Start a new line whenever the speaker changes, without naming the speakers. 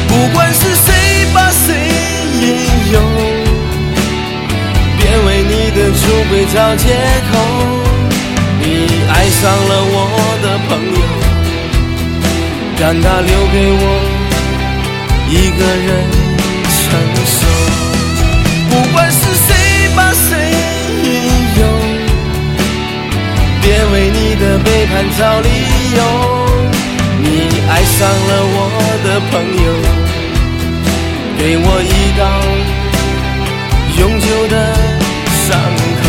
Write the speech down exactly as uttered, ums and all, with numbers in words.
不管是谁把谁引诱，别为你的出轨找借口。你爱上了我的朋友，尴尬留给我一个人承受。不管是谁把谁引诱，别为你的背叛找理由。你爱上了我的朋友，给我一道永久的伤口。